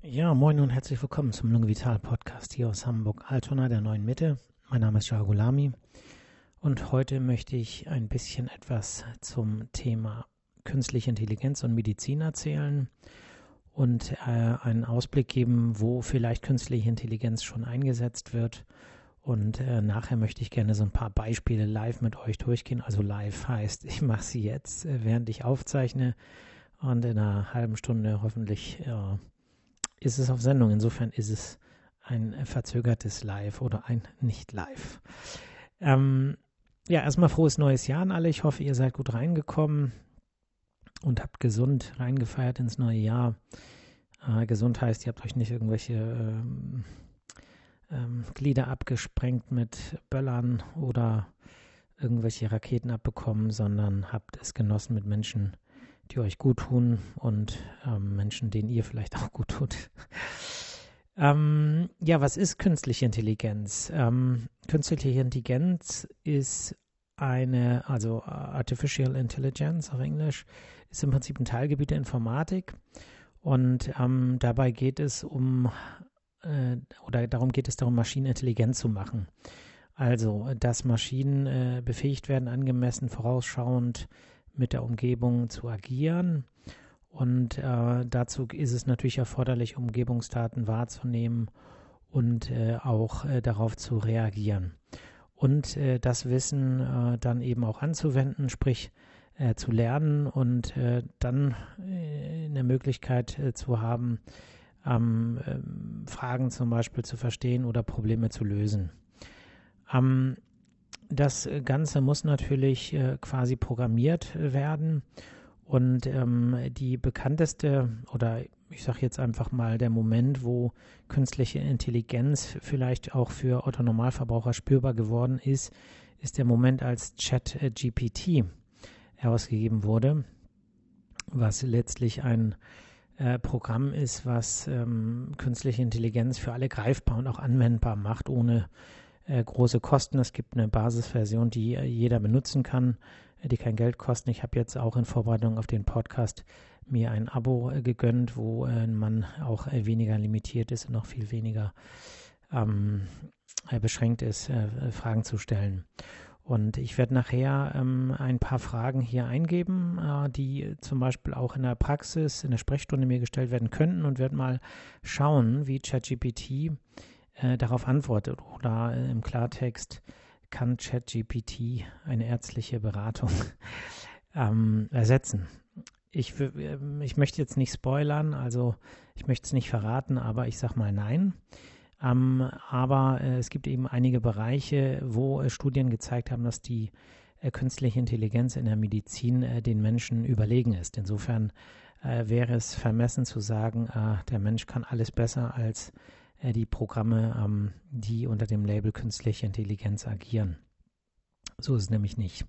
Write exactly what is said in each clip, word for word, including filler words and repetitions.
Ja, moin und herzlich willkommen zum Lunge Vital Podcast hier aus Hamburg-Altona, der neuen Mitte. Mein Name ist Shah Gulami und heute möchte ich ein bisschen etwas zum Thema künstliche Intelligenz und Medizin erzählen und äh, einen Ausblick geben, wo vielleicht künstliche Intelligenz schon eingesetzt wird. Und äh, nachher möchte ich gerne so ein paar Beispiele live mit euch durchgehen. Also live heißt, ich mache sie jetzt, äh, während ich aufzeichne, und in einer halben Stunde hoffentlich äh, ist es auf Sendung. Insofern ist es ein verzögertes Live oder ein Nicht-Live. Ähm, ja, erstmal frohes neues Jahr an alle. Ich hoffe, ihr seid gut reingekommen und habt gesund reingefeiert ins neue Jahr. Äh, gesund heißt, ihr habt euch nicht irgendwelche ähm, ähm, Glieder abgesprengt mit Böllern oder irgendwelche Raketen abbekommen, sondern habt es genossen mit Menschen, die euch gut tun und ähm, Menschen, denen ihr vielleicht auch gut tut. ähm, ja, was ist künstliche Intelligenz? Ähm, künstliche Intelligenz ist eine, also Artificial Intelligence auf Englisch, ist im Prinzip ein Teilgebiet der Informatik und ähm, dabei geht es um, äh, oder darum geht es darum, Maschinen intelligent zu machen. Also, dass Maschinen äh, befähigt werden, angemessen, vorausschauend mit der Umgebung zu agieren. Und äh, dazu ist es natürlich erforderlich, Umgebungsdaten wahrzunehmen und äh, auch äh, darauf zu reagieren. Und äh, das Wissen äh, dann eben auch anzuwenden, sprich äh, zu lernen und äh, dann äh, eine Möglichkeit äh, zu haben, ähm, äh, Fragen zum Beispiel zu verstehen oder Probleme zu lösen. Ähm, Das Ganze muss natürlich äh, quasi programmiert werden und ähm, die bekannteste oder ich sage jetzt einfach mal der Moment, wo künstliche Intelligenz vielleicht auch für Otto-Normalverbraucher spürbar geworden ist, ist der Moment, als ChatGPT herausgegeben wurde, was letztlich ein äh, Programm ist, was ähm, künstliche Intelligenz für alle greifbar und auch anwendbar macht, ohne Äh, große Kosten. Es gibt eine Basisversion, die äh, jeder benutzen kann, äh, die kein Geld kosten. Ich habe jetzt auch in Vorbereitung auf den Podcast mir ein Abo äh, gegönnt, wo äh, man auch äh, weniger limitiert ist und noch viel weniger ähm, äh, beschränkt ist, äh, Fragen zu stellen. Und ich werde nachher ähm, ein paar Fragen hier eingeben, äh, die zum Beispiel auch in der Praxis, in der Sprechstunde mir gestellt werden könnten und werde mal schauen, wie ChatGPT Äh, darauf antwortet oder äh, im Klartext kann ChatGPT eine ärztliche Beratung ähm, ersetzen. Ich, äh, ich möchte jetzt nicht spoilern, also ich möchte es nicht verraten, aber ich sage mal nein. Ähm, aber äh, es gibt eben einige Bereiche, wo äh, Studien gezeigt haben, dass die äh, künstliche Intelligenz in der Medizin äh, den Menschen überlegen ist. Insofern äh, wäre es vermessen zu sagen, äh, der Mensch kann alles besser als die Programme, ähm, die unter dem Label künstliche Intelligenz agieren. So ist es nämlich nicht.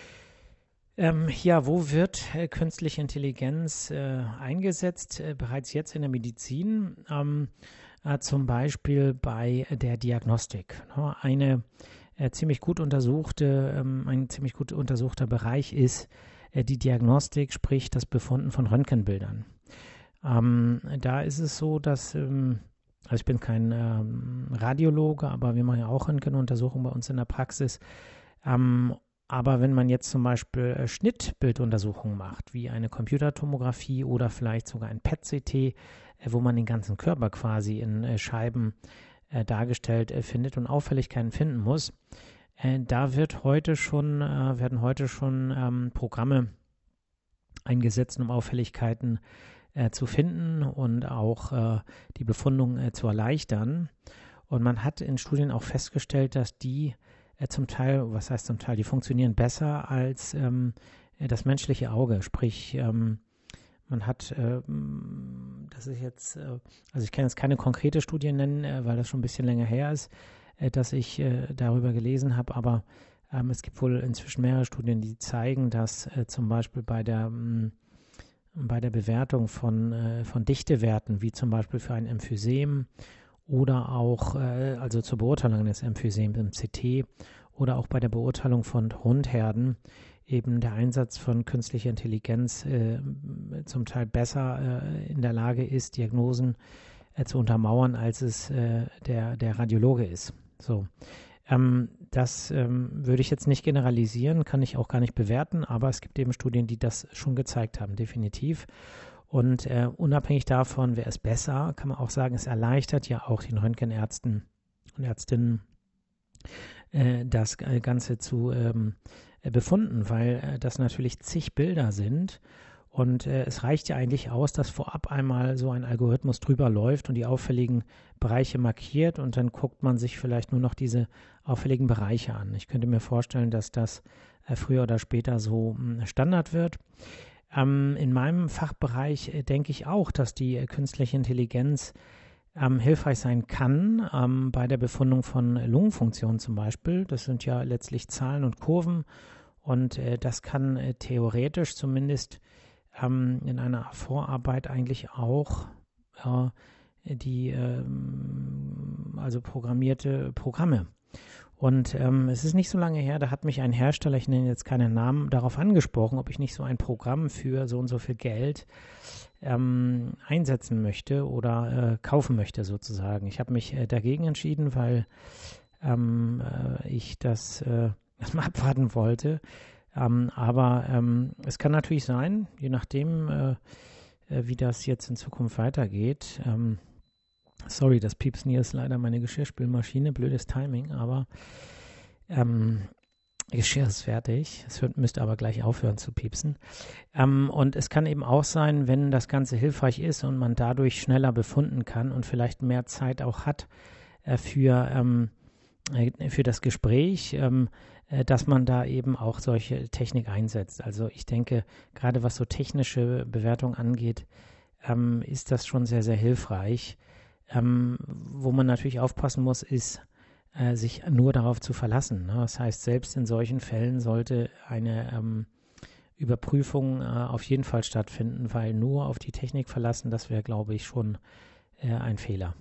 Ähm, ja, wo wird äh, künstliche Intelligenz äh, eingesetzt? Äh, bereits jetzt in der Medizin, ähm, äh, zum Beispiel bei der Diagnostik. Ne? Eine äh, ziemlich gut untersuchte, ähm, ein ziemlich gut untersuchter Bereich ist äh, die Diagnostik, sprich das Befunden von Röntgenbildern. Ähm, da ist es so, dass ähm, Also ich bin kein ähm, Radiologe, aber wir machen ja auch Röntgenuntersuchungen bei uns in der Praxis. Ähm, aber wenn man jetzt zum Beispiel äh, Schnittbilduntersuchungen macht, wie eine Computertomographie oder vielleicht sogar ein P E T-C T, äh, wo man den ganzen Körper quasi in äh, Scheiben äh, dargestellt äh, findet und Auffälligkeiten finden muss, äh, da wird heute schon, äh, werden heute schon ähm, Programme eingesetzt, um Auffälligkeiten Äh, zu finden und auch äh, die Befundung äh, zu erleichtern. Und man hat in Studien auch festgestellt, dass die äh, zum Teil, was heißt zum Teil, die funktionieren besser als ähm, äh, das menschliche Auge. Sprich, ähm, man hat, äh, das ist jetzt, äh, also ich kann jetzt keine konkrete Studie nennen, äh, weil das schon ein bisschen länger her ist, äh, dass ich äh, darüber gelesen habe, aber ähm, es gibt wohl inzwischen mehrere Studien, die zeigen, dass äh, zum Beispiel bei der mh, bei der Bewertung von, äh, von Dichtewerten, wie zum Beispiel für ein Emphysem oder auch, äh, also zur Beurteilung eines Emphysems im C T oder auch bei der Beurteilung von Rundherden, eben der Einsatz von künstlicher Intelligenz äh, zum Teil besser äh, in der Lage ist, Diagnosen äh, zu untermauern, als es äh, der, der Radiologe ist. So. Ähm, das ähm, würde ich jetzt nicht generalisieren, kann ich auch gar nicht bewerten, aber es gibt eben Studien, die das schon gezeigt haben, definitiv. Und äh, unabhängig davon, wer ist besser, kann man auch sagen, es erleichtert ja auch den Röntgenärzten und Ärztinnen, äh, das Ganze zu ähm, befunden, weil äh, das natürlich zig Bilder sind. Und äh, es reicht ja eigentlich aus, dass vorab einmal so ein Algorithmus drüber läuft und die auffälligen Bereiche markiert und dann guckt man sich vielleicht nur noch diese auffälligen Bereiche an. Ich könnte mir vorstellen, dass das äh, früher oder später so mh, Standard wird. Ähm, in meinem Fachbereich äh, denke ich auch, dass die äh, künstliche Intelligenz ähm, hilfreich sein kann, ähm, bei der Befundung von Lungenfunktionen zum Beispiel. Das sind ja letztlich Zahlen und Kurven und äh, das kann äh, theoretisch zumindest ähm, in einer Vorarbeit eigentlich auch äh, die ähm, also programmierte Programme. Und ähm, es ist nicht so lange her, da hat mich ein Hersteller, ich nenne jetzt keinen Namen, darauf angesprochen, ob ich nicht so ein Programm für so und so viel Geld ähm, einsetzen möchte oder äh, kaufen möchte sozusagen. Ich habe mich äh, dagegen entschieden, weil ähm, äh, ich das äh, erstmal abwarten wollte. Ähm, aber ähm, es kann natürlich sein, je nachdem, äh, äh, wie das jetzt in Zukunft weitergeht. Ähm, sorry, das Piepsen hier ist leider meine Geschirrspülmaschine, blödes Timing, aber ähm, Geschirr ist fertig. Es hört, müsste aber gleich aufhören zu piepsen. Ähm, und es kann eben auch sein, wenn das Ganze hilfreich ist und man dadurch schneller befunden kann und vielleicht mehr Zeit auch hat äh, für, ähm, äh, für das Gespräch, ähm, äh, dass man da eben auch solche Technik einsetzt. Also ich denke, gerade was so technische Bewertung angeht, ähm, ist das schon sehr, sehr hilfreich. Ähm, wo man natürlich aufpassen muss, ist, äh, sich nur darauf zu verlassen. Ne? Das heißt, selbst in solchen Fällen sollte eine ähm, Überprüfung äh, auf jeden Fall stattfinden, weil nur auf die Technik verlassen, das wäre, glaube ich, schon äh, ein Fehler.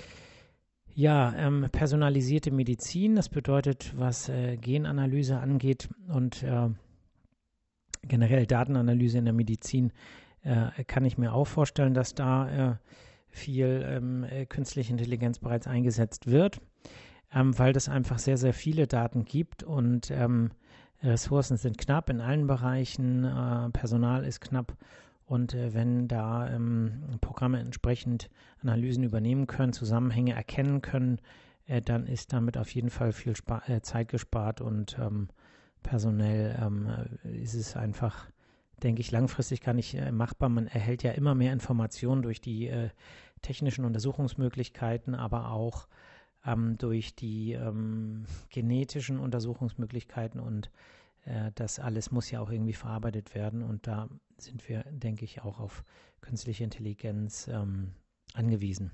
Ja, ähm, personalisierte Medizin, das bedeutet, was äh, Genanalyse angeht und äh, generell Datenanalyse in der Medizin, äh, kann ich mir auch vorstellen, dass da äh, viel ähm, äh, künstliche Intelligenz bereits eingesetzt wird, ähm, weil es einfach sehr, sehr viele Daten gibt und ähm, Ressourcen sind knapp in allen Bereichen, äh, Personal ist knapp und äh, wenn da ähm, Programme entsprechend Analysen übernehmen können, Zusammenhänge erkennen können, äh, dann ist damit auf jeden Fall viel Spa- äh, Zeit gespart und ähm, personell ähm, ist es einfach, denke ich, langfristig gar nicht äh, machbar. Man erhält ja immer mehr Informationen durch die äh, technischen Untersuchungsmöglichkeiten, aber auch ähm, durch die ähm, genetischen Untersuchungsmöglichkeiten und äh, das alles muss ja auch irgendwie verarbeitet werden und da sind wir, denke ich, auch auf künstliche Intelligenz ähm, angewiesen.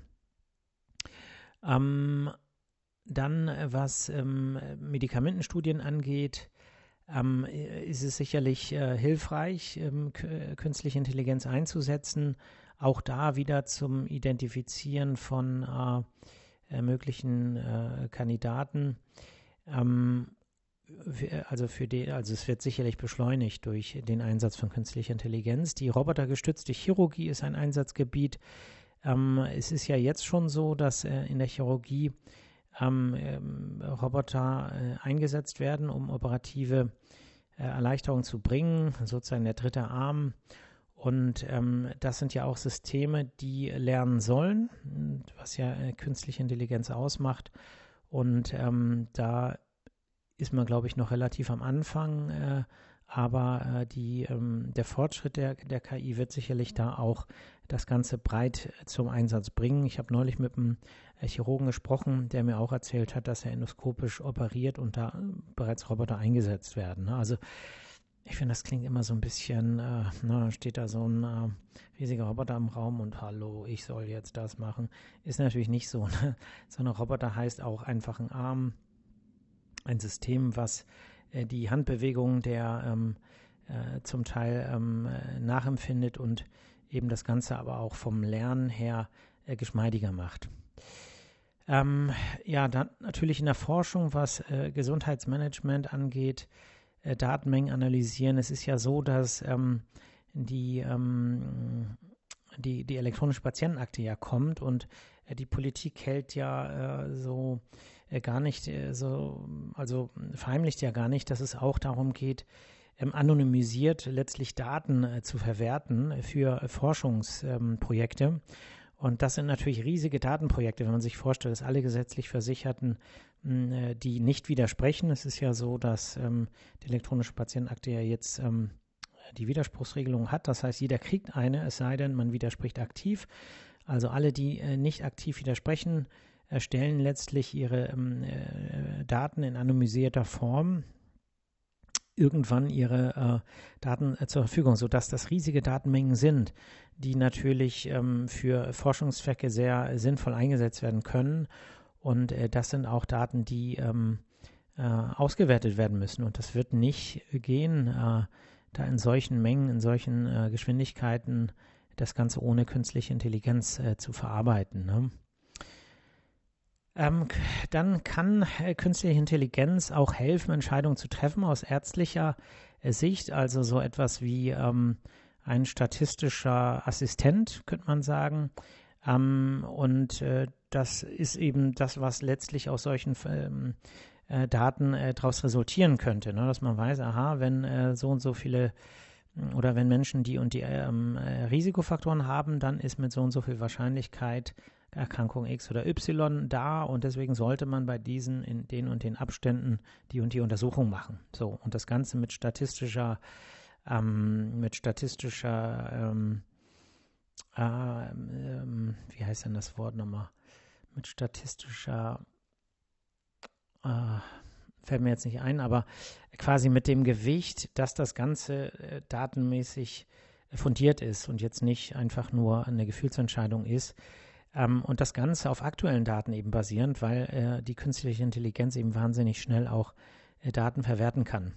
Ähm, dann, was ähm, Medikamentenstudien angeht, ähm, ist es sicherlich äh, hilfreich, ähm, k- künstliche Intelligenz einzusetzen. Auch da wieder zum Identifizieren von äh, äh, möglichen äh, Kandidaten. Ähm, für, also, für die, also es wird sicherlich beschleunigt durch den Einsatz von künstlicher Intelligenz. Die robotergestützte Chirurgie ist ein Einsatzgebiet. Ähm, es ist ja jetzt schon so, dass äh, in der Chirurgie ähm, ähm, Roboter äh, eingesetzt werden, um operative äh, Erleichterungen zu bringen, sozusagen der dritte Arm. Und ähm, das sind ja auch Systeme, die lernen sollen, was ja äh, künstliche Intelligenz ausmacht. Und ähm, da ist man, glaube ich, noch relativ am Anfang, äh, aber äh, die, ähm, der Fortschritt der, der K I wird sicherlich da auch das Ganze breit zum Einsatz bringen. Ich habe neulich mit einem Chirurgen gesprochen, der mir auch erzählt hat, dass er endoskopisch operiert und da bereits Roboter eingesetzt werden. Ne? Also ich finde, das klingt immer so ein bisschen, äh, na, steht da so ein äh, riesiger Roboter im Raum und hallo, ich soll jetzt das machen. Ist natürlich nicht so. Ne? So ein Roboter heißt auch einfach ein Arm, ein System, was äh, die Handbewegungen der ähm, äh, zum Teil ähm, äh, nachempfindet und eben das Ganze aber auch vom Lernen her äh, geschmeidiger macht. Ähm, ja, dann natürlich in der Forschung, was äh, Gesundheitsmanagement angeht, äh, Datenmengen analysieren. Es ist ja so, dass ähm, die ähm, die, die elektronische Patientenakte ja kommt und äh, die Politik hält ja äh, so äh, gar nicht äh, so, also verheimlicht ja gar nicht, dass es auch darum geht, ähm, anonymisiert letztlich Daten äh, zu verwerten für äh, Forschungsprojekte. Ähm, und das sind natürlich riesige Datenprojekte, wenn man sich vorstellt, dass alle gesetzlich Versicherten, mh, die nicht widersprechen. Es ist ja so, dass ähm, die elektronische Patientenakte ja jetzt ähm, die Widerspruchsregelung hat. Das heißt, jeder kriegt eine, es sei denn, man widerspricht aktiv. Also alle, die äh, nicht aktiv widersprechen, erstellen letztlich ihre ähm, äh, Daten in anonymisierter Form irgendwann ihre äh, Daten äh, zur Verfügung, sodass das riesige Datenmengen sind, die natürlich ähm, für Forschungszwecke sehr sinnvoll eingesetzt werden können. Und äh, das sind auch Daten, die ähm, äh, ausgewertet werden müssen. Und das wird nicht gehen, äh, da in solchen Mengen, in solchen äh, Geschwindigkeiten das Ganze ohne künstliche Intelligenz äh, zu verarbeiten. Ne? Ähm, dann kann äh, künstliche Intelligenz auch helfen, Entscheidungen zu treffen aus ärztlicher äh, Sicht, also so etwas wie ähm, ein statistischer Assistent, könnte man sagen. Ähm, und äh, das ist eben das, was letztlich aus solchen ähm, äh, Daten äh, daraus resultieren könnte, ne? Dass man weiß, aha, wenn äh, so und so viele oder wenn Menschen die und die ähm, äh, Risikofaktoren haben, dann ist mit so und so viel Wahrscheinlichkeit Erkrankung X oder Y da und deswegen sollte man bei diesen in den und den Abständen die und die Untersuchung machen. So, und das Ganze mit statistischer, ähm, mit statistischer, ähm, äh, ähm, wie heißt denn das Wort nochmal? Mit statistischer, äh, fällt mir jetzt nicht ein, aber quasi mit dem Gewicht, dass das Ganze äh, datenmäßig fundiert ist und jetzt nicht einfach nur eine Gefühlsentscheidung ist. Ähm, und das Ganze auf aktuellen Daten eben basierend, weil äh, die künstliche Intelligenz eben wahnsinnig schnell auch äh, Daten verwerten kann.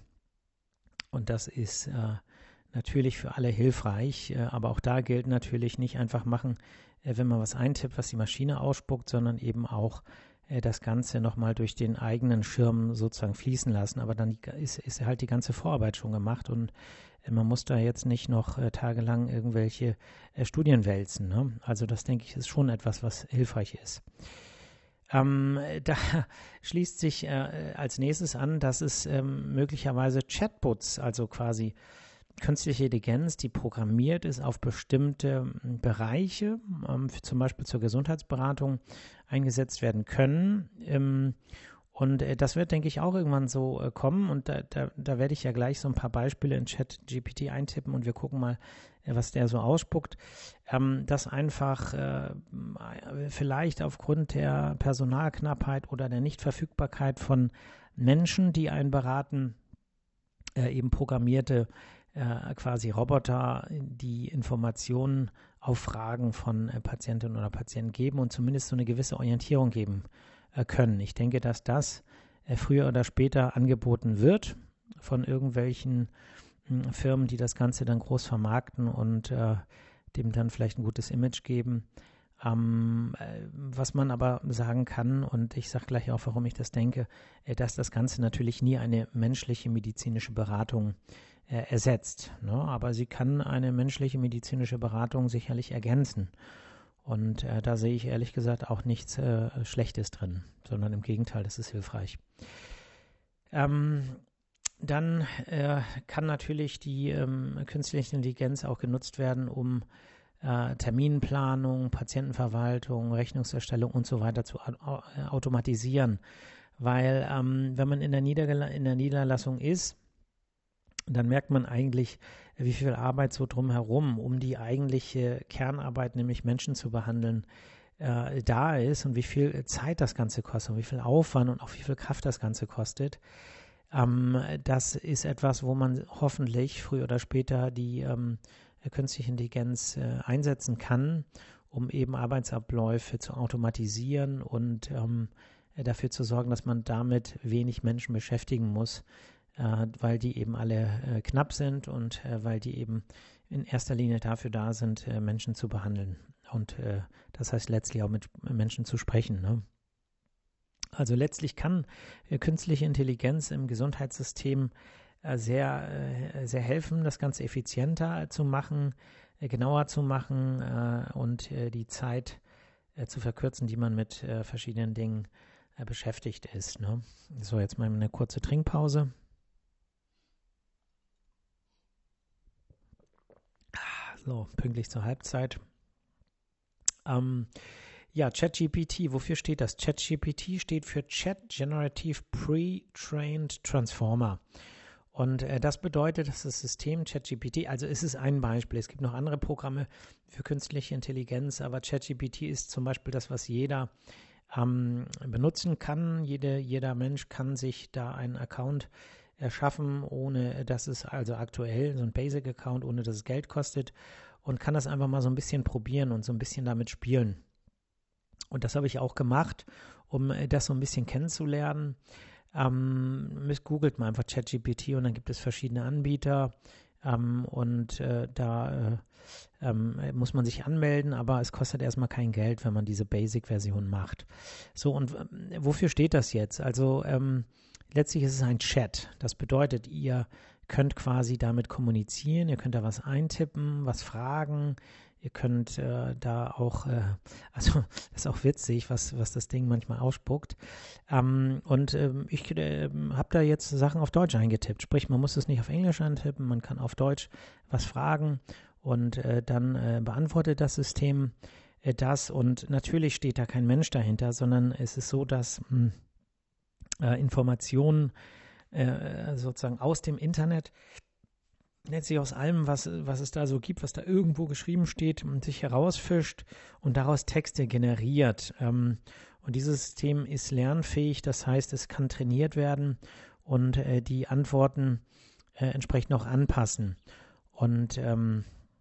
Und das ist äh, natürlich für alle hilfreich, äh, aber auch da gilt natürlich nicht einfach machen, äh, wenn man was eintippt, was die Maschine ausspuckt, sondern eben auch äh, das Ganze nochmal durch den eigenen Schirm sozusagen fließen lassen. Aber dann ist, ist halt die ganze Vorarbeit schon gemacht und man muss da jetzt nicht noch äh, tagelang irgendwelche äh, Studien wälzen. Ne? Also das, denke ich, ist schon etwas, was hilfreich ist. Ähm, da schließt sich äh, als nächstes an, dass es ähm, möglicherweise Chatbots, also quasi künstliche Intelligenz, die programmiert ist auf bestimmte Bereiche, ähm, für, zum Beispiel zur Gesundheitsberatung, eingesetzt werden können. Ähm, Und äh, das wird, denke ich, auch irgendwann so äh, kommen. Und da, da, da werde ich ja gleich so ein paar Beispiele in ChatGPT eintippen und wir gucken mal, äh, was der so ausspuckt. Ähm, dass einfach äh, vielleicht aufgrund der Personalknappheit oder der Nichtverfügbarkeit von Menschen, die einen beraten, äh, eben programmierte äh, quasi Roboter, die Informationen auf Fragen von äh, Patientinnen oder Patienten geben und zumindest so eine gewisse Orientierung geben können. Ich denke, dass das äh, früher oder später angeboten wird von irgendwelchen mh, Firmen, die das Ganze dann groß vermarkten und äh, dem dann vielleicht ein gutes Image geben. Ähm, äh, was man aber sagen kann, und ich sage gleich auch, warum ich das denke, äh, dass das Ganze natürlich nie eine menschliche medizinische Beratung äh, ersetzt. Ne? Aber sie kann eine menschliche medizinische Beratung sicherlich ergänzen. Und äh, da sehe ich ehrlich gesagt auch nichts äh, Schlechtes drin, sondern im Gegenteil, das ist hilfreich. Ähm, dann äh, kann natürlich die ähm, künstliche Intelligenz auch genutzt werden, um äh, Terminplanung, Patientenverwaltung, Rechnungserstellung und so weiter zu au- automatisieren. Weil ähm, wenn man in der, Niedergel- in der Niederlassung ist, dann merkt man eigentlich, wie viel Arbeit so drumherum, um die eigentliche Kernarbeit, nämlich Menschen zu behandeln, äh, da ist und wie viel Zeit das Ganze kostet und wie viel Aufwand und auch wie viel Kraft das Ganze kostet. Ähm, das ist etwas, wo man hoffentlich früher oder später die ähm, künstliche Intelligenz äh, einsetzen kann, um eben Arbeitsabläufe zu automatisieren und ähm, dafür zu sorgen, dass man damit wenig Menschen beschäftigen muss, äh, weil die eben alle äh, knapp sind und äh, weil die eben in erster Linie dafür da sind, äh, Menschen zu behandeln. Und äh, das heißt letztlich auch mit Menschen zu sprechen. Ne? Also letztlich kann äh, künstliche Intelligenz im Gesundheitssystem äh, sehr, äh, sehr helfen, das Ganze effizienter zu machen. äh, genauer zu machen äh, und äh, die Zeit äh, zu verkürzen, die man mit äh, verschiedenen Dingen äh, beschäftigt ist. Ne? So, jetzt mal eine kurze Trinkpause. So, pünktlich zur Halbzeit. Ähm, ja, ChatGPT, wofür steht das? ChatGPT steht für Chat Generative Pre-Trained Transformer. Und äh, das bedeutet, dass das System ChatGPT, also es ist ein Beispiel, es gibt noch andere Programme für künstliche Intelligenz, aber ChatGPT ist zum Beispiel das, was jeder ähm, benutzen kann. Jede, jeder Mensch kann sich da einen Account erschaffen, ohne dass es, also aktuell so ein Basic-Account, ohne dass es Geld kostet, und kann das einfach mal so ein bisschen probieren und so ein bisschen damit spielen. Und das habe ich auch gemacht, um das so ein bisschen kennenzulernen. Ähm, googelt mal einfach ChatGPT und dann gibt es verschiedene Anbieter ähm, und äh, da äh, ähm, muss man sich anmelden, aber es kostet erstmal kein Geld, wenn man diese Basic-Version macht. So, und äh, wofür steht das jetzt? Also ähm, letztlich ist es ein Chat. Das bedeutet, ihr könnt quasi damit kommunizieren, ihr könnt da was eintippen, was fragen. Ihr könnt äh, da auch, äh, also das ist auch witzig, was, was das Ding manchmal ausspuckt. Ähm, und ähm, ich äh, habe da jetzt Sachen auf Deutsch eingetippt. Sprich, man muss es nicht auf Englisch eintippen, man kann auf Deutsch was fragen und äh, dann äh, beantwortet das System äh, das. Und natürlich steht da kein Mensch dahinter, sondern es ist so, dass mh, äh, Informationen äh, sozusagen aus dem Internet letztlich aus allem, was, was es da so gibt, was da irgendwo geschrieben steht, und sich herausfischt und daraus Texte generiert. Ähm, und dieses System ist lernfähig, das heißt, es kann trainiert werden und äh, die Antworten äh, entsprechend auch anpassen. Und ähm,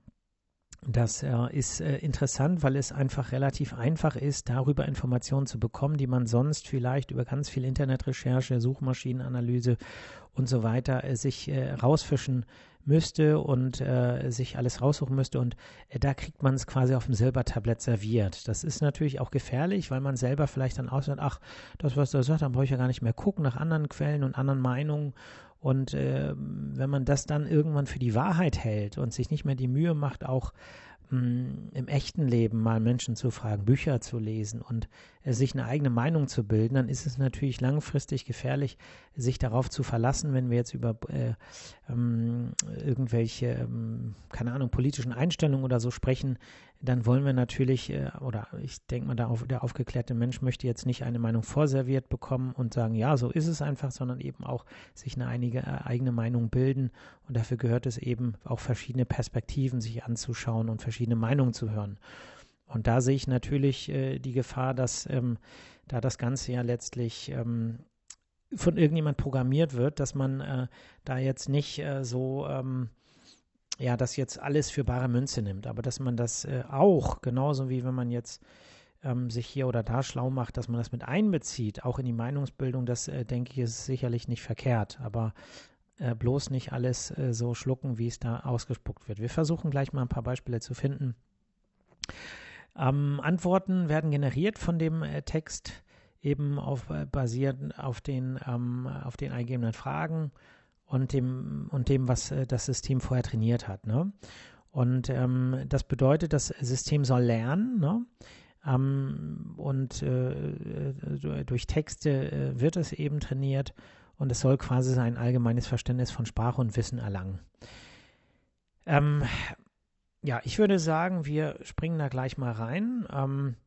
das äh, ist äh, interessant, weil es einfach relativ einfach ist, darüber Informationen zu bekommen, die man sonst vielleicht über ganz viel Internetrecherche, Suchmaschinenanalyse und so weiter äh, sich äh, rausfischen müsste und äh, sich alles raussuchen müsste. Und äh, da kriegt man es quasi auf dem Silbertablett serviert. Das ist natürlich auch gefährlich, weil man selber vielleicht dann aussagt, ach, das, was da sagt, dann brauche ich ja gar nicht mehr gucken nach anderen Quellen und anderen Meinungen. Und äh, wenn man das dann irgendwann für die Wahrheit hält und sich nicht mehr die Mühe macht, auch mh, im echten Leben mal Menschen zu fragen, Bücher zu lesen und äh, sich eine eigene Meinung zu bilden, dann ist es natürlich langfristig gefährlich, sich darauf zu verlassen, wenn wir jetzt über äh, ähm, irgendwelche, ähm, keine Ahnung, politischen Einstellungen oder so sprechen, dann wollen wir natürlich, äh, oder ich denke mal, der, auf, der aufgeklärte Mensch möchte jetzt nicht eine Meinung vorserviert bekommen und sagen, ja, so ist es einfach, sondern eben auch sich eine einige, äh, eigene Meinung bilden. Und dafür gehört es eben auch verschiedene Perspektiven sich anzuschauen und verschiedene Meinungen zu hören. Und da sehe ich natürlich äh, die Gefahr, dass ähm, da das Ganze ja letztlich ähm, von irgendjemand programmiert wird, dass man äh, da jetzt nicht äh, so ähm, ja, das jetzt alles für bare Münze nimmt, aber dass man das äh, auch, genauso wie wenn man jetzt ähm, sich hier oder da schlau macht, dass man das mit einbezieht, auch in die Meinungsbildung, das äh, denke ich, ist sicherlich nicht verkehrt, aber äh, bloß nicht alles äh, so schlucken, wie es da ausgespuckt wird. Wir versuchen gleich mal ein paar Beispiele zu finden. Ähm, Antworten werden generiert von dem äh, Text, eben auf, äh, basiert auf den, ähm, auf den eingegebenen Fragen und dem, und dem, was äh, das System vorher trainiert hat. Ne? Und ähm, das bedeutet, das System soll lernen, ne? ähm, und äh, durch Texte äh, wird es eben trainiert und es soll quasi sein allgemeines Verständnis von Sprache und Wissen erlangen. Ähm, ja, ich würde sagen, wir springen da gleich mal rein. Ähm,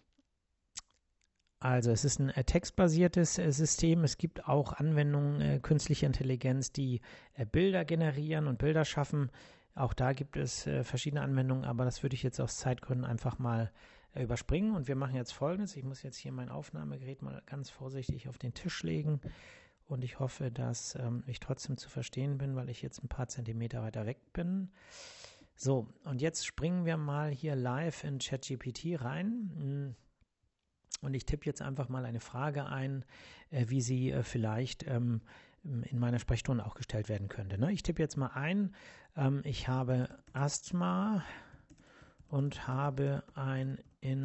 Also es ist ein äh, textbasiertes äh, System. Es gibt auch Anwendungen äh, künstlicher Intelligenz, die äh, Bilder generieren und Bilder schaffen. Auch da gibt es äh, verschiedene Anwendungen, aber das würde ich jetzt aus Zeitgründen einfach mal äh, überspringen. Und wir machen jetzt Folgendes. Ich muss jetzt hier mein Aufnahmegerät mal ganz vorsichtig auf den Tisch legen. Und ich hoffe, dass ähm, ich trotzdem zu verstehen bin, weil ich jetzt ein paar Zentimeter weiter weg bin. So, und jetzt springen wir mal hier live in ChatGPT rein. Hm. Und ich tippe jetzt einfach mal eine Frage ein, äh, wie sie äh, vielleicht ähm, in meiner Sprechstunde auch gestellt werden könnte. Ne? Ich tippe jetzt mal ein, ähm, ich habe Asthma und habe ein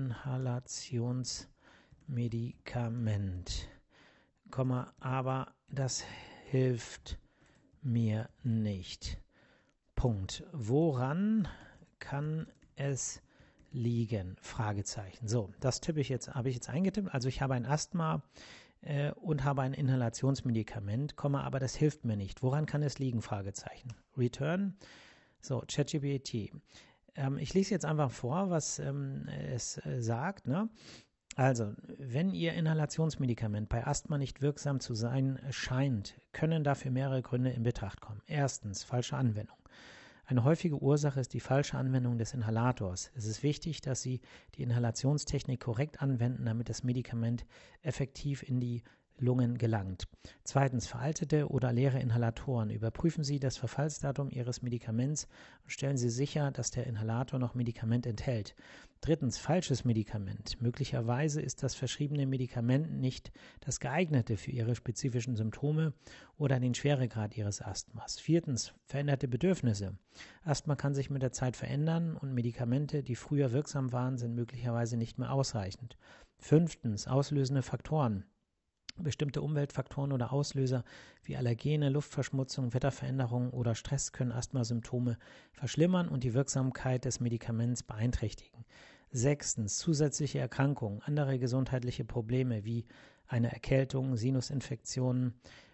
Inhalationsmedikament, Komma, aber das hilft mir nicht. Punkt. Woran kann es liegen? Fragezeichen. So, das tippe ich jetzt, habe ich jetzt eingetippt. Also ich habe ein Asthma äh, und habe ein Inhalationsmedikament, Komma, aber das hilft mir nicht. Woran kann es liegen? Fragezeichen. Return. So, ChatGPT. Ähm, ich lese jetzt einfach vor, was ähm, es äh, sagt, ne? Also, wenn Ihr Inhalationsmedikament bei Asthma nicht wirksam zu sein scheint, können dafür mehrere Gründe in Betracht kommen. Erstens, falsche Anwendung. Eine häufige Ursache ist die falsche Anwendung des Inhalators. Es ist wichtig, dass Sie die Inhalationstechnik korrekt anwenden, damit das Medikament effektiv in die Lungen gelangt. Zweitens, veraltete oder leere Inhalatoren. Überprüfen Sie das Verfallsdatum Ihres Medikaments und stellen Sie sicher, dass der Inhalator noch Medikament enthält. Drittens, falsches Medikament. Möglicherweise ist das verschriebene Medikament nicht das geeignete für Ihre spezifischen Symptome oder den Schweregrad Ihres Asthmas. Viertens, veränderte Bedürfnisse. Asthma kann sich mit der Zeit verändern und Medikamente, die früher wirksam waren, sind möglicherweise nicht mehr ausreichend. Fünftens, auslösende Faktoren. Bestimmte Umweltfaktoren oder Auslöser wie Allergene, Luftverschmutzung, Wetterveränderungen oder Stress können Asthmasymptome verschlimmern und die Wirksamkeit des Medikaments beeinträchtigen. Sechstens, zusätzliche Erkrankungen, andere gesundheitliche Probleme wie eine Erkältung, Sinusinfektionen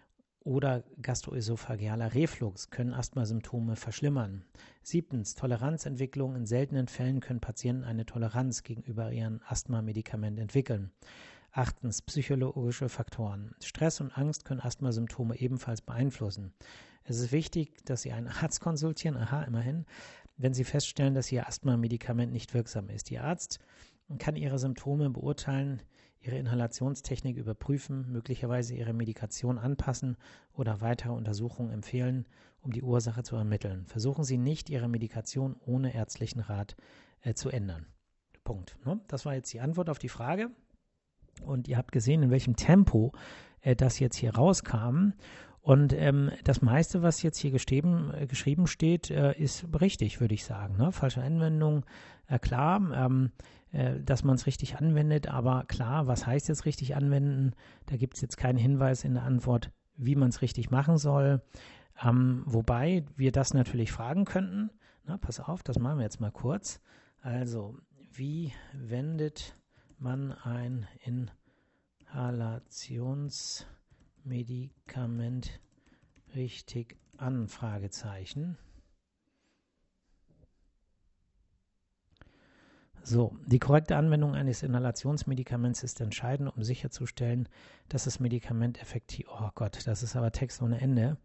oder gastroesophagealer Reflux können Asthmasymptome verschlimmern. Siebtens, Toleranzentwicklung. In seltenen Fällen können Patienten eine Toleranz gegenüber ihrem Asthma-Medikament entwickeln. Achtens, psychologische Faktoren. Stress und Angst können Asthmasymptome ebenfalls beeinflussen. Es ist wichtig, dass Sie einen Arzt konsultieren, aha, immerhin, wenn Sie feststellen, dass Ihr Asthma-Medikament nicht wirksam ist. Ihr Arzt kann Ihre Symptome beurteilen, Ihre Inhalationstechnik überprüfen, möglicherweise Ihre Medikation anpassen oder weitere Untersuchungen empfehlen, um die Ursache zu ermitteln. Versuchen Sie nicht, Ihre Medikation ohne ärztlichen Rat äh, zu ändern. Punkt. Ne? Das war jetzt die Antwort auf die Frage. Und ihr habt gesehen, in welchem Tempo äh, das jetzt hier rauskam. Und ähm, das meiste, was jetzt hier geschrieben, äh, geschrieben steht, äh, ist richtig, würde ich sagen. Ne? Falsche Anwendung, äh, klar, ähm, äh, dass man es richtig anwendet. Aber klar, was heißt jetzt richtig anwenden? Da gibt es jetzt keinen Hinweis in der Antwort, wie man es richtig machen soll. Ähm, wobei wir das natürlich fragen könnten. Na, pass auf, das machen wir jetzt mal kurz. Also, wie wendet man ein Inhalationsmedikament richtig an? Fragezeichen. So, die korrekte Anwendung eines Inhalationsmedikaments ist entscheidend, um sicherzustellen, dass das Medikament effektiv... Oh Gott, das ist aber Text ohne Ende.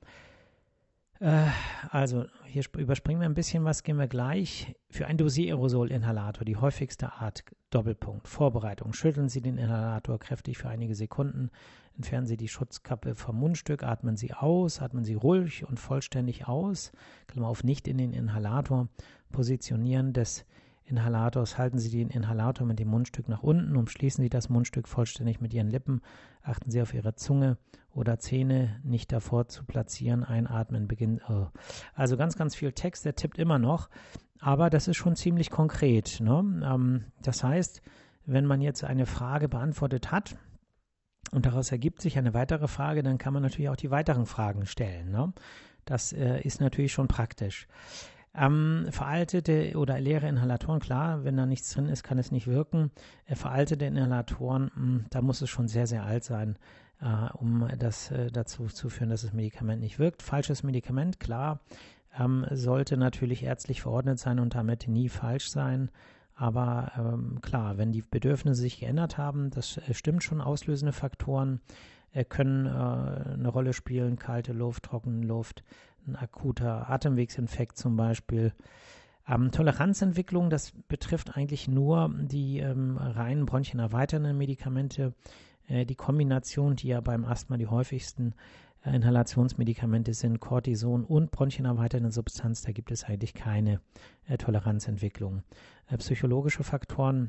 Also, hier überspringen wir ein bisschen was, gehen wir gleich. Für ein Dosiererosol-Inhalator, die häufigste Art, Doppelpunkt, Vorbereitung. Schütteln Sie den Inhalator kräftig für einige Sekunden, entfernen Sie die Schutzkappe vom Mundstück, atmen Sie aus, atmen Sie ruhig und vollständig aus, Klammer auf, nicht in den Inhalator, positionieren des Inhalators, halten Sie den Inhalator mit dem Mundstück nach unten, umschließen Sie das Mundstück vollständig mit Ihren Lippen, achten Sie auf Ihre Zunge oder Zähne nicht davor zu platzieren, einatmen beginnt. Oh. Also ganz, ganz viel Text, der tippt immer noch, aber das ist schon ziemlich konkret. Ne? Ähm, das heißt, wenn man jetzt eine Frage beantwortet hat und daraus ergibt sich eine weitere Frage, dann kann man natürlich auch die weiteren Fragen stellen. Ne? Das äh, ist natürlich schon praktisch. Ähm, veraltete oder leere Inhalatoren, klar, wenn da nichts drin ist, kann es nicht wirken. Äh, veraltete Inhalatoren, mh, da muss es schon sehr, sehr alt sein, äh, um das äh, dazu zu führen, dass das Medikament nicht wirkt. Falsches Medikament, klar, ähm, sollte natürlich ärztlich verordnet sein und damit nie falsch sein. Aber ähm, klar, wenn die Bedürfnisse sich geändert haben, das äh, stimmt schon, auslösende Faktoren äh, können äh, eine Rolle spielen, kalte Luft, trockene Luft, ein akuter Atemwegsinfekt zum Beispiel. Ähm, Toleranzentwicklung, das betrifft eigentlich nur die ähm, reinen bronchienerweiternden Medikamente. Äh, die Kombination, die ja beim Asthma die häufigsten äh, Inhalationsmedikamente sind, Cortison und bronchienerweiternde Substanz, da gibt es eigentlich keine äh, Toleranzentwicklung. Äh, psychologische Faktoren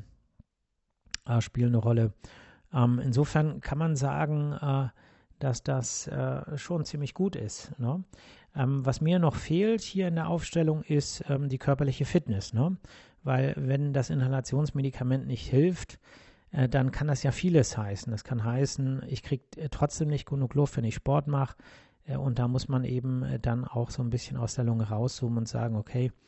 äh, spielen eine Rolle. Ähm, insofern kann man sagen, äh, dass das äh, schon ziemlich gut ist. Ne? Ähm, was mir noch fehlt hier in der Aufstellung ist ähm, die körperliche Fitness. Ne? Weil wenn das Inhalationsmedikament nicht hilft, äh, dann kann das ja vieles heißen. Das kann heißen, ich kriege äh, trotzdem nicht genug Luft, wenn ich Sport mache. Äh, und da muss man eben äh, dann auch so ein bisschen aus der Lunge rauszoomen und sagen, okay,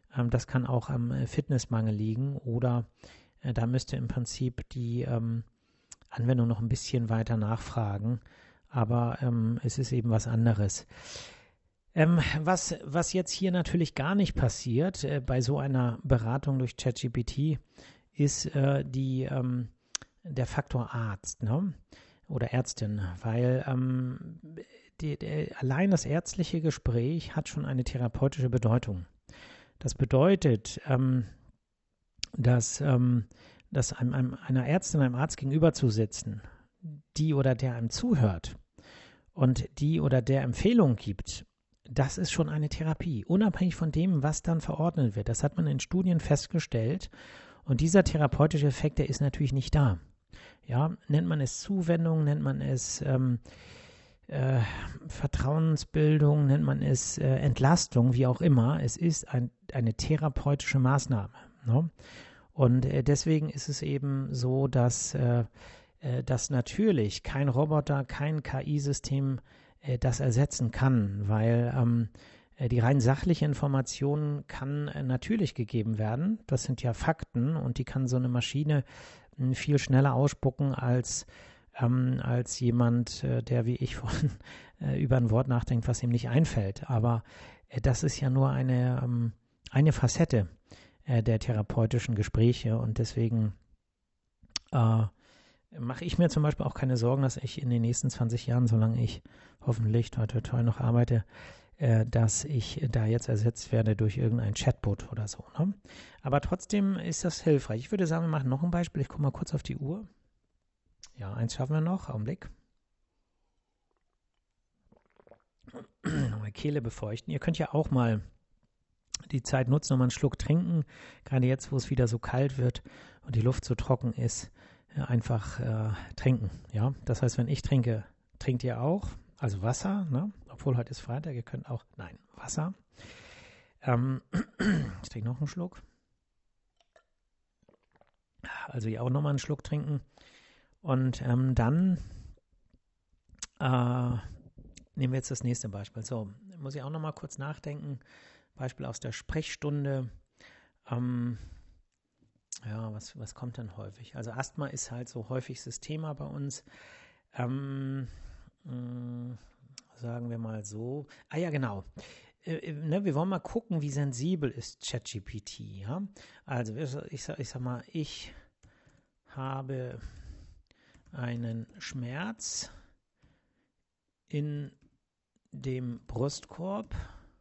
Ähm, das kann auch am äh, Fitnessmangel liegen oder äh, da müsste im Prinzip die ähm, Anwendung noch ein bisschen weiter nachfragen, aber ähm, es ist eben was anderes. Ähm, was, was jetzt hier natürlich gar nicht passiert äh, bei so einer Beratung durch ChatGPT, ist äh, die, ähm, der Faktor Arzt, ne? Oder Ärztin, weil ähm, die, die, allein das ärztliche Gespräch hat schon eine therapeutische Bedeutung. Das bedeutet, ähm, dass, ähm, dass einem, einem, einer Ärztin, einem Arzt gegenüber zu sitzen, die oder der einem zuhört und die oder der Empfehlung gibt, das ist schon eine Therapie, unabhängig von dem, was dann verordnet wird. Das hat man in Studien festgestellt und dieser therapeutische Effekt, der ist natürlich nicht da. Ja, nennt man es Zuwendung, nennt man es ähm, äh, Vertrauensbildung, nennt man es äh, Entlastung, wie auch immer. Es ist ein, eine therapeutische Maßnahme. Ne? Und äh, deswegen ist es eben so, dass, äh, äh, dass natürlich kein Roboter, kein K I-System äh, das ersetzen kann, weil ähm, äh, die rein sachliche Information kann äh, natürlich gegeben werden. Das sind ja Fakten und die kann so eine Maschine äh, viel schneller ausspucken als Ähm, als jemand, äh, der wie ich von, äh, über ein Wort nachdenkt, was ihm nicht einfällt. Aber äh, das ist ja nur eine, ähm, eine Facette äh, der therapeutischen Gespräche und deswegen äh, mache ich mir zum Beispiel auch keine Sorgen, dass ich in den nächsten zwanzig Jahren, solange ich hoffentlich toi toi toi noch arbeite, äh, dass ich da jetzt ersetzt werde durch irgendein Chatbot oder so. Ne? Aber trotzdem ist das hilfreich. Ich würde sagen, wir machen noch ein Beispiel. Ich gucke mal kurz auf die Uhr. Ja, eins schaffen wir noch. Augenblick. Nochmal Kehle befeuchten. Ihr könnt ja auch mal die Zeit nutzen, um einen Schluck trinken. Gerade jetzt, wo es wieder so kalt wird und die Luft so trocken ist, einfach äh, trinken. Ja, das heißt, wenn ich trinke, trinkt ihr auch. Also Wasser, ne? Obwohl heute ist Freitag, ihr könnt auch, nein, Wasser. Ähm, ich trinke noch einen Schluck. Also ihr auch nochmal einen Schluck trinken. Und ähm, dann äh, nehmen wir jetzt das nächste Beispiel. So, muss ich auch noch mal kurz nachdenken. Beispiel aus der Sprechstunde. Ähm, ja, was, was kommt denn häufig? Also Asthma ist halt so häufigstes Thema bei uns. Ähm, mh, sagen wir mal so. Ah ja, genau. Äh, ne, wir wollen mal gucken, wie sensibel ist ChatGPT. Ja? Also ich sag, ich sag mal, ich habe einen Schmerz in dem Brustkorb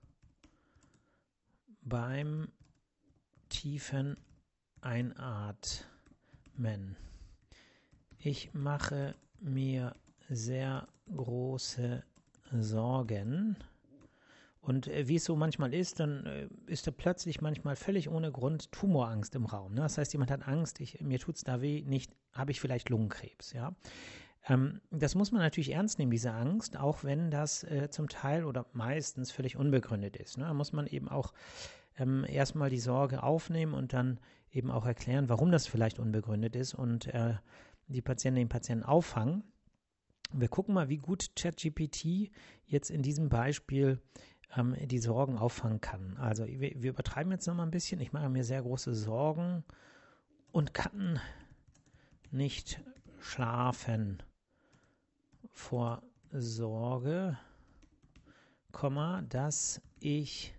beim tiefen Einatmen. Ich mache mir sehr große Sorgen. Und äh, wie es so manchmal ist, dann äh, ist da plötzlich manchmal völlig ohne Grund Tumorangst im Raum. Ne? Das heißt, jemand hat Angst, ich, mir tut es da weh, nicht, habe ich vielleicht Lungenkrebs. Ja? Ähm, das muss man natürlich ernst nehmen, diese Angst, auch wenn das äh, zum Teil oder meistens völlig unbegründet ist. Ne? Da muss man eben auch ähm, erstmal die Sorge aufnehmen und dann eben auch erklären, warum das vielleicht unbegründet ist und äh, die Patientinnen und Patienten auffangen. Wir gucken mal, wie gut ChatGPT jetzt in diesem Beispiel ähm, die Sorgen auffangen kann. Also wir, wir übertreiben jetzt nochmal ein bisschen. Ich mache mir sehr große Sorgen und kann nicht schlafen vor Sorge, Komma, dass ich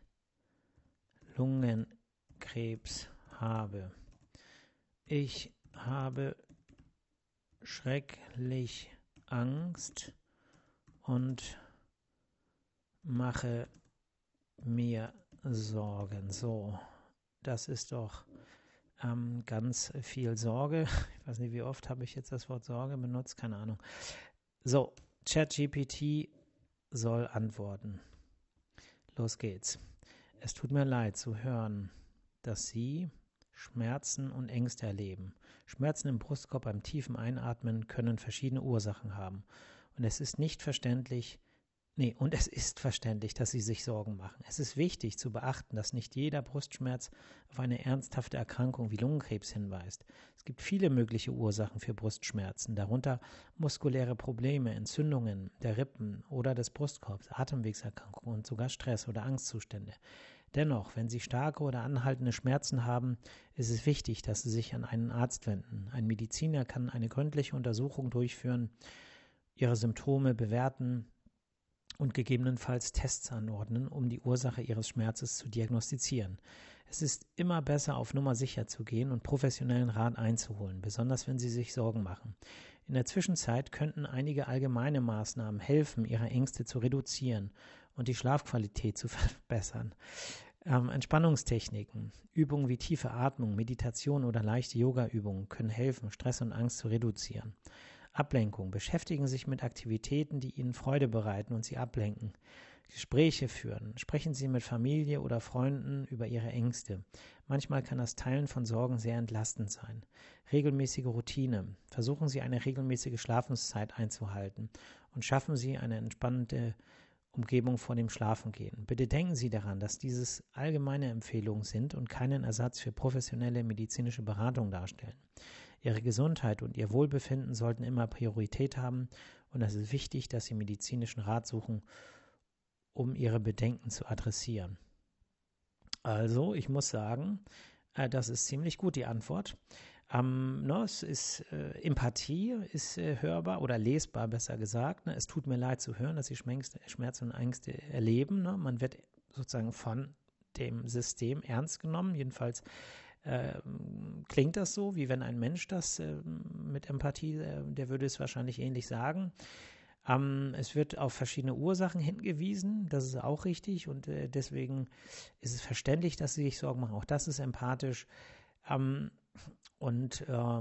Lungenkrebs habe. Ich habe schrecklich Angst und mache mir Sorgen. So, das ist doch ähm, ganz viel Sorge. Ich weiß nicht, wie oft habe ich jetzt das Wort Sorge benutzt, keine Ahnung. So, ChatGPT soll antworten. Los geht's. Es tut mir leid zu hören, dass Sie Schmerzen und Ängste erleben. Schmerzen im Brustkorb beim tiefen Einatmen können verschiedene Ursachen haben. Und es ist nicht verständlich, nee, und es ist verständlich, dass Sie sich Sorgen machen. Es ist wichtig zu beachten, dass nicht jeder Brustschmerz auf eine ernsthafte Erkrankung wie Lungenkrebs hinweist. Es gibt viele mögliche Ursachen für Brustschmerzen, darunter muskuläre Probleme, Entzündungen der Rippen oder des Brustkorbs, Atemwegserkrankungen und sogar Stress- oder Angstzustände. Dennoch, wenn Sie starke oder anhaltende Schmerzen haben, ist es wichtig, dass Sie sich an einen Arzt wenden. Ein Mediziner kann eine gründliche Untersuchung durchführen, Ihre Symptome bewerten und gegebenenfalls Tests anordnen, um die Ursache Ihres Schmerzes zu diagnostizieren. Es ist immer besser, auf Nummer sicher zu gehen und professionellen Rat einzuholen, besonders wenn Sie sich Sorgen machen. In der Zwischenzeit könnten einige allgemeine Maßnahmen helfen, Ihre Ängste zu reduzieren und die Schlafqualität zu verbessern. Ähm, Entspannungstechniken, Übungen wie tiefe Atmung, Meditation oder leichte Yoga-Übungen können helfen, Stress und Angst zu reduzieren. Ablenkung. Beschäftigen Sie sich mit Aktivitäten, die Ihnen Freude bereiten und Sie ablenken. Gespräche führen. Sprechen Sie mit Familie oder Freunden über Ihre Ängste. Manchmal kann das Teilen von Sorgen sehr entlastend sein. Regelmäßige Routine. Versuchen Sie eine regelmäßige Schlafenszeit einzuhalten und schaffen Sie eine entspannende Umgebung vor dem Schlafengehen. Bitte denken Sie daran, dass dieses allgemeine Empfehlungen sind und keinen Ersatz für professionelle medizinische Beratung darstellen. Ihre Gesundheit und Ihr Wohlbefinden sollten immer Priorität haben und es ist wichtig, dass Sie medizinischen Rat suchen, um Ihre Bedenken zu adressieren. Also, ich muss sagen, äh, das ist ziemlich gut, die Antwort. Ähm, ne, es ist äh, Empathie ist äh, hörbar oder lesbar, besser gesagt. Ne? Es tut mir leid zu hören, dass Sie Schmerzen und Ängste erleben. Ne? Man wird sozusagen von dem System ernst genommen, jedenfalls äh, klingt das so, wie wenn ein Mensch das äh, mit Empathie, äh, der würde es wahrscheinlich ähnlich sagen. Ähm, es wird auf verschiedene Ursachen hingewiesen, das ist auch richtig und äh, deswegen ist es verständlich, dass sie sich Sorgen machen. Auch das ist empathisch. Ähm, und äh,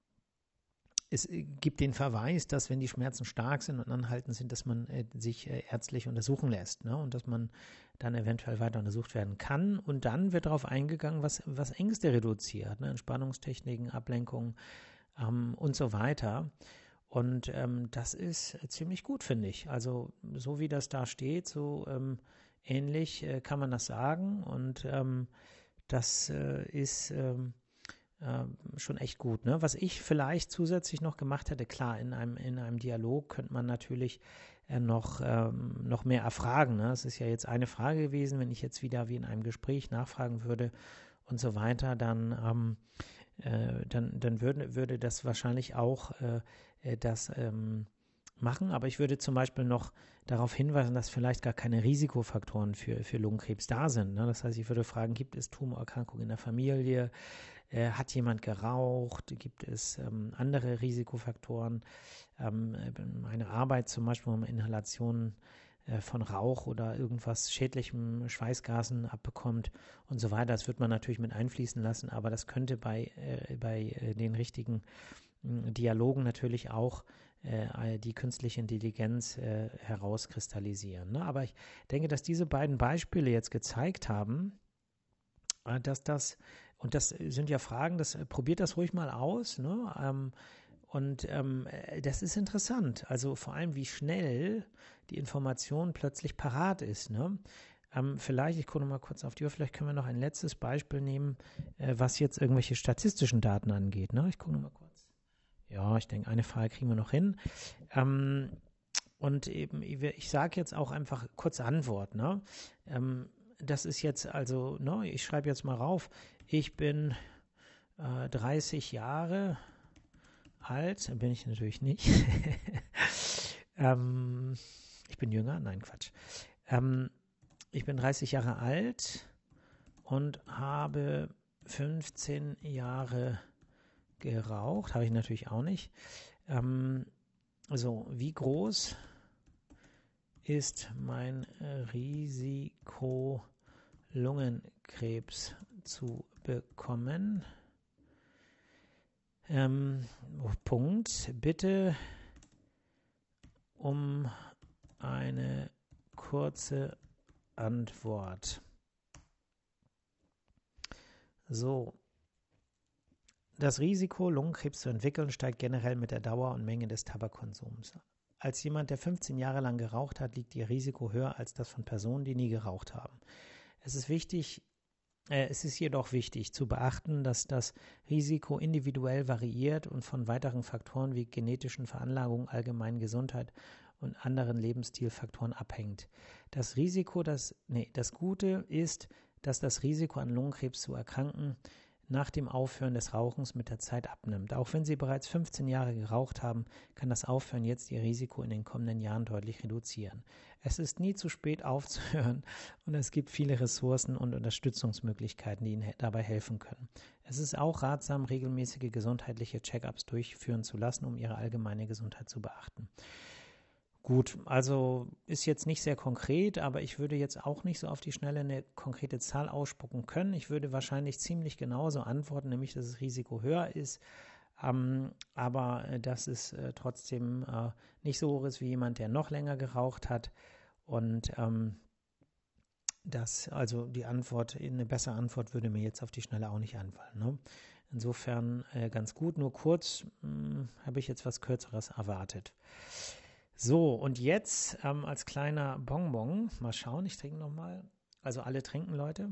es gibt den Verweis, dass wenn die Schmerzen stark sind und anhaltend sind, dass man äh, sich äh, ärztlich untersuchen lässt, ne? Und dass man dann eventuell weiter untersucht werden kann. Und dann wird darauf eingegangen, was, was Ängste reduziert, ne? Entspannungstechniken, Ablenkung ähm, und so weiter. Und ähm, das ist ziemlich gut, finde ich. Also so wie das da steht, so ähm, ähnlich äh, kann man das sagen. Und ähm, das äh, ist ähm, äh, schon echt gut. Ne? Was ich vielleicht zusätzlich noch gemacht hätte, klar, in einem, in einem Dialog könnte man natürlich äh, noch, ähm, noch mehr erfragen. Ne? Es ist ja jetzt eine Frage gewesen, wenn ich jetzt wieder wie in einem Gespräch nachfragen würde und so weiter, dann ähm, Äh, dann, dann würde, würde das wahrscheinlich auch äh, das ähm, machen. Aber ich würde zum Beispiel noch darauf hinweisen, dass vielleicht gar keine Risikofaktoren für, für Lungenkrebs da sind. Ne? Das heißt, ich würde fragen, gibt es Tumorerkrankungen in der Familie? Äh, hat jemand geraucht? Gibt es ähm, andere Risikofaktoren? Ähm, meine Arbeit zum Beispiel um Inhalationen von Rauch oder irgendwas schädlichem Schweißgasen abbekommt und so weiter. Das wird man natürlich mit einfließen lassen, aber das könnte bei, äh, bei äh, den richtigen äh, Dialogen natürlich auch äh, die künstliche Intelligenz äh, herauskristallisieren. Ne? Aber ich denke, dass diese beiden Beispiele jetzt gezeigt haben, äh, dass das, und das sind ja Fragen, das probiert das ruhig mal aus, ne? Ähm, Und ähm, das ist interessant. Also vor allem, wie schnell die Information plötzlich parat ist. Ne? Ähm, vielleicht, ich gucke noch mal kurz auf die Uhr, vielleicht können wir noch ein letztes Beispiel nehmen, äh, was jetzt irgendwelche statistischen Daten angeht. Ne? Ich gucke noch mal kurz. Ja, ich denke, eine Frage kriegen wir noch hin. Ähm, und eben, ich sage jetzt auch einfach kurze Antwort. Ne? Ähm, das ist jetzt also, ne, ich schreibe jetzt mal rauf, ich bin äh, dreißig Jahre alt, bin ich natürlich nicht. ähm, ich bin jünger, nein, Quatsch. Ähm, ich bin dreißig Jahre alt und habe fünfzehn Jahre geraucht, habe ich natürlich auch nicht. Ähm, so, wie groß ist mein Risiko, Lungenkrebs zu bekommen? Ähm, Punkt. Bitte um eine kurze Antwort. So. Das Risiko, Lungenkrebs zu entwickeln, steigt generell mit der Dauer und Menge des Tabakkonsums. Als jemand, der fünfzehn Jahre lang geraucht hat, liegt Ihr Risiko höher als das von Personen, die nie geraucht haben. Es ist wichtig, Es ist jedoch wichtig zu beachten, dass das Risiko individuell variiert und von weiteren Faktoren wie genetischen Veranlagungen, allgemeinen Gesundheit und anderen Lebensstilfaktoren abhängt. Das Risiko, das, nee, das Gute ist, dass das Risiko an Lungenkrebs zu erkranken nach dem Aufhören des Rauchens mit der Zeit abnimmt. Auch wenn Sie bereits fünfzehn Jahre geraucht haben, kann das Aufhören jetzt Ihr Risiko in den kommenden Jahren deutlich reduzieren. Es ist nie zu spät aufzuhören und es gibt viele Ressourcen und Unterstützungsmöglichkeiten, die Ihnen dabei helfen können. Es ist auch ratsam, regelmäßige gesundheitliche Check-ups durchführen zu lassen, um Ihre allgemeine Gesundheit zu beachten. Gut, also ist jetzt nicht sehr konkret, aber ich würde jetzt auch nicht so auf die Schnelle eine konkrete Zahl ausspucken können. Ich würde wahrscheinlich ziemlich genauso antworten, nämlich, dass das Risiko höher ist, ähm, aber äh, dass es äh, trotzdem äh, nicht so hoch ist wie jemand, der noch länger geraucht hat. Und ähm, das, also die Antwort, eine bessere Antwort würde mir jetzt auf die Schnelle auch nicht einfallen. Ne? Insofern äh, ganz gut, nur kurz mh, habe ich jetzt was Kürzeres erwartet. So, und jetzt ähm, als kleiner Bonbon, mal schauen, ich trinke nochmal. Also alle trinken, Leute.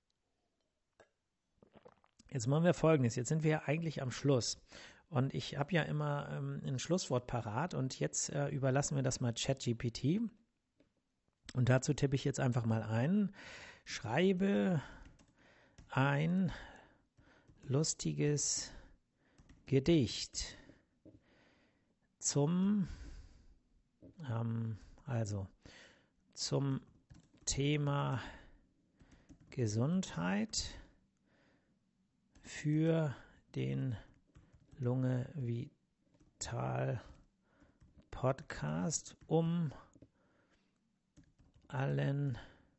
Jetzt machen wir Folgendes, jetzt sind wir ja eigentlich am Schluss. Und ich habe ja immer ähm, ein Schlusswort parat und jetzt äh, überlassen wir das mal ChatGPT. Und dazu tippe ich jetzt einfach mal ein, schreibe ein lustiges Gedicht zum Ähm, also zum Thema Gesundheit für den Lunge Vital Podcast, um allen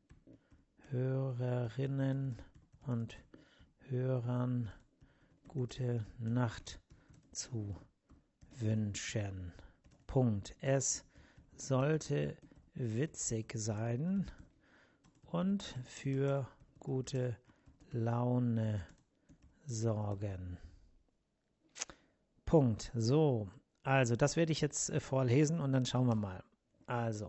Hörerinnen und Hörern gute Nacht zu wünschen. Punkt. Es sollte witzig sein und für gute Laune sorgen. Punkt. So, also das werde ich jetzt äh, vorlesen und dann schauen wir mal. Also,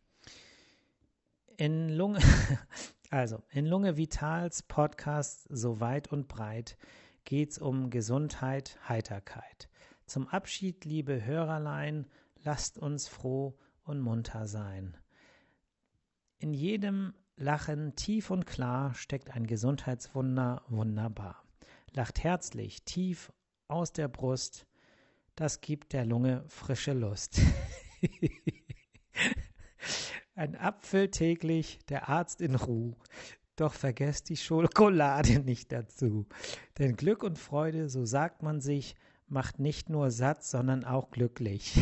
in Lunge, also, in Lunge Vitals Podcast so weit und breit geht es um Gesundheit, Heiterkeit. Zum Abschied, liebe Hörerlein, lasst uns froh und munter sein. In jedem Lachen tief und klar steckt ein Gesundheitswunder, wunderbar. Lacht herzlich, tief aus der Brust, das gibt der Lunge frische Lust. Ein Apfel täglich, der Arzt in Ruhe, doch vergesst die Schokolade nicht dazu. Denn Glück und Freude, so sagt man sich, macht nicht nur satt, sondern auch glücklich.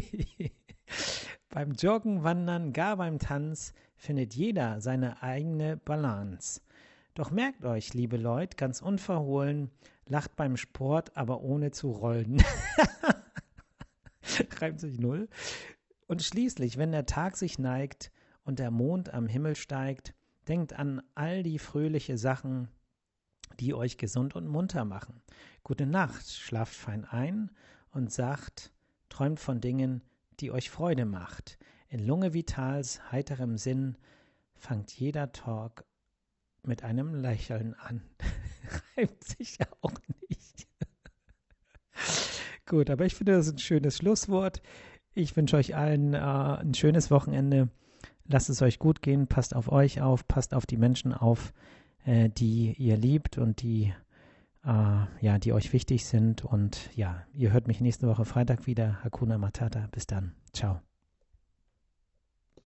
Beim Joggen, Wandern, gar beim Tanz findet jeder seine eigene Balance. Doch merkt euch, liebe Leute, ganz unverhohlen, lacht beim Sport, aber ohne zu rollen. Reimt sich null. Und schließlich, wenn der Tag sich neigt und der Mond am Himmel steigt, denkt an all die fröhliche Sachen, die euch gesund und munter machen. Gute Nacht, schlaft fein ein und sagt, träumt von Dingen, die euch Freude macht. In Lunge Vitals heiterem Sinn fangt jeder Talk mit einem Lächeln an. Reimt sich ja auch nicht. Gut, aber ich finde, das ist ein schönes Schlusswort. Ich wünsche euch allen äh, ein schönes Wochenende. Lasst es euch gut gehen, passt auf euch auf, passt auf die Menschen auf, äh, die ihr liebt und die, äh, ja, die euch wichtig sind. Und ja, ihr hört mich nächste Woche Freitag wieder. Hakuna Matata. Bis dann. Ciao.